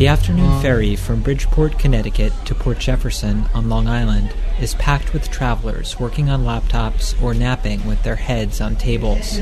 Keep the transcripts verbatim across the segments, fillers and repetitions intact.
The afternoon ferry from Bridgeport, Connecticut to Port Jefferson on Long Island is packed with travelers working on laptops or napping with their heads on tables.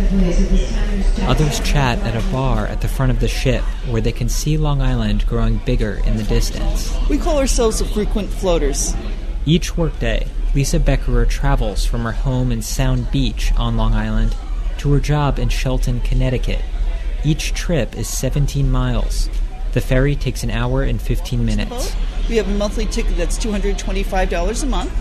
Others chat at a bar at the front of the ship where they can see Long Island growing bigger in the distance. We call ourselves the frequent floaters. Each workday, Lisa Beckerer travels from her home in Sound Beach on Long Island to her job in Shelton, Connecticut. Each trip is seventeen miles. The ferry takes an hour and fifteen minutes. We have a monthly ticket that's two hundred twenty-five dollars a month.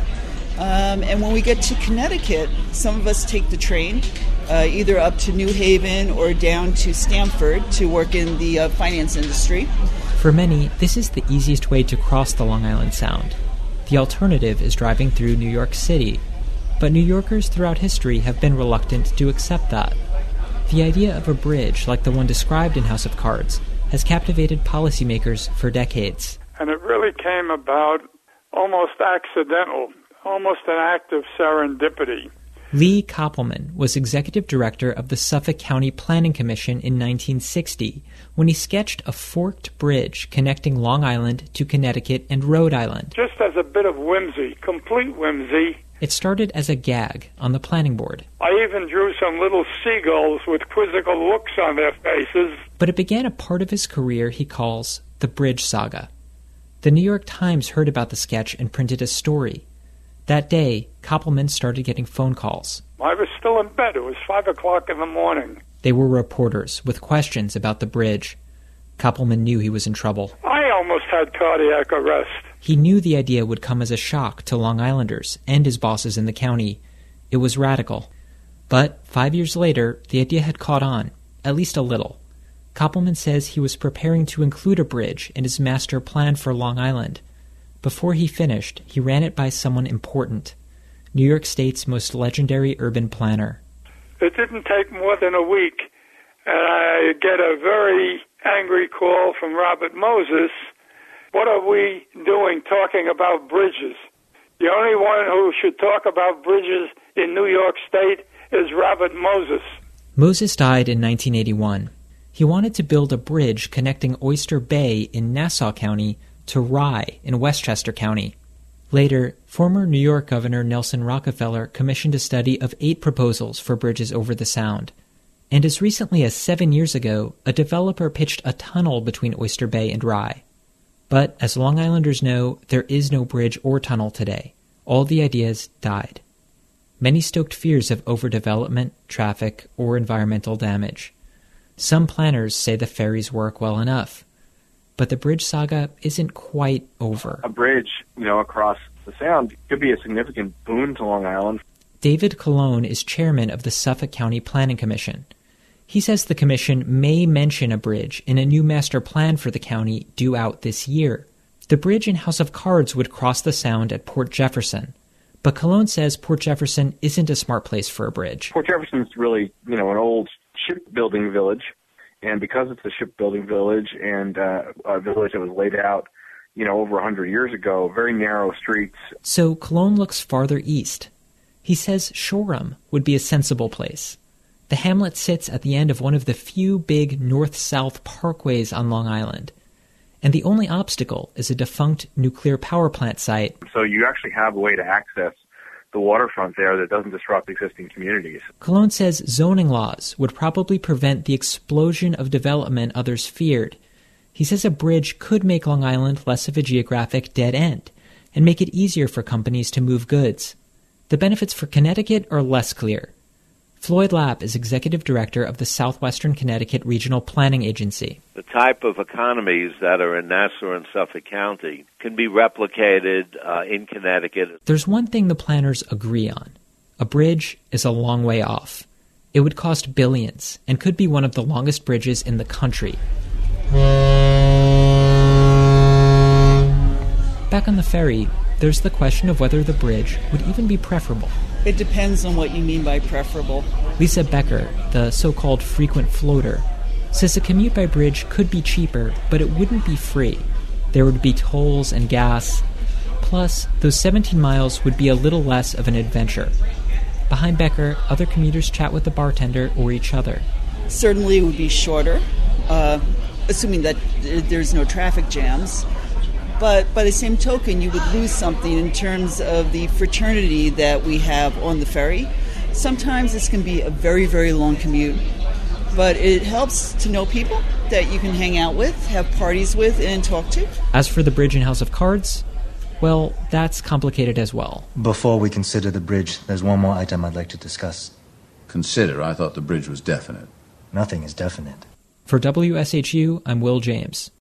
Um, and when we get to Connecticut, some of us take the train, uh, either up to New Haven or down to Stamford to work in the uh, finance industry. For many, this is the easiest way to cross the Long Island Sound. The alternative is driving through New York City. But New Yorkers throughout history have been reluctant to accept that. The idea of a bridge like the one described in House of Cards has captivated policymakers for decades. And it really came about almost accidental, almost an act of serendipity. Lee Koppelman was executive director of the Suffolk County Planning Commission in nineteen sixty when he sketched a forked bridge connecting Long Island to Connecticut and Rhode Island. Just as a bit of whimsy, complete whimsy. It started as a gag on the planning board. I even drew some little seagulls with quizzical looks on their faces. But it began a part of his career he calls the Bridge Saga. The New York Times heard about the sketch and printed a story. That day, Koppelman started getting phone calls. I was still in bed. It was five o'clock in the morning. They were reporters with questions about the bridge. Koppelman knew he was in trouble. I almost had cardiac arrest. He knew the idea would come as a shock to Long Islanders and his bosses in the county. It was radical. But five years later, the idea had caught on, at least a little. Koppelman says he was preparing to include a bridge in his master plan for Long Island. Before he finished, he ran it by someone important, New York State's most legendary urban planner. It didn't take more than a week, and I get a very angry call from Robert Moses. What are we doing talking about bridges? The only one who should talk about bridges in New York State is Robert Moses. Moses died in nineteen eighty-one. He wanted to build a bridge connecting Oyster Bay in Nassau County to Rye in Westchester County. Later, former New York Governor Nelson Rockefeller commissioned a study of eight proposals for bridges over the Sound. And as recently as seven years ago, a developer pitched a tunnel between Oyster Bay and Rye. But as Long Islanders know, there is no bridge or tunnel today. All the ideas died. Many stoked fears of overdevelopment, traffic, or environmental damage. Some planners say the ferries work well enough. But the bridge saga isn't quite over. A bridge, you know, across the Sound could be a significant boon to Long Island. David Colon is chairman of the Suffolk County Planning Commission. He says the commission may mention a bridge in a new master plan for the county due out this year. The bridge in House of Cards would cross the Sound at Port Jefferson. But Colon says Port Jefferson isn't a smart place for a bridge. Port Jefferson's really, you know, an old shipbuilding village. And because it's a shipbuilding village and uh, a village that was laid out, you know, over one hundred years ago, very narrow streets. So Colon looks farther east. He says Shoreham would be a sensible place. The hamlet sits at the end of one of the few big north-south parkways on Long Island. And the only obstacle is a defunct nuclear power plant site. So you actually have a way to access the waterfront there that doesn't disrupt existing communities. Colon says zoning laws would probably prevent the explosion of development others feared. He says a bridge could make Long Island less of a geographic dead end and make it easier for companies to move goods. The benefits for Connecticut are less clear. Floyd Lapp is executive director of the Southwestern Connecticut Regional Planning Agency. The type of economies that are in Nassau and Suffolk County can be replicated uh, in Connecticut. There's one thing the planners agree on. A bridge is a long way off. It would cost billions and could be one of the longest bridges in the country. Back on the ferry, there's the question of whether the bridge would even be preferable. It depends on what you mean by preferable. Lisa Becker, the so-called frequent floater, says a commute by bridge could be cheaper, but it wouldn't be free. There would be tolls and gas. Plus, those seventeen miles would be a little less of an adventure. Behind Becker, other commuters chat with the bartender or each other. Certainly it would be shorter. Uh, assuming that there's no traffic jams. But by the same token, you would lose something in terms of the fraternity that we have on the ferry. Sometimes this can be a very, very long commute, but it helps to know people that you can hang out with, have parties with, and talk to. As for the bridge in House of Cards, well, that's complicated as well. Before we consider the bridge, there's one more item I'd like to discuss. Consider? I thought the bridge was definite. Nothing is definite. For W S H U, I'm Will James.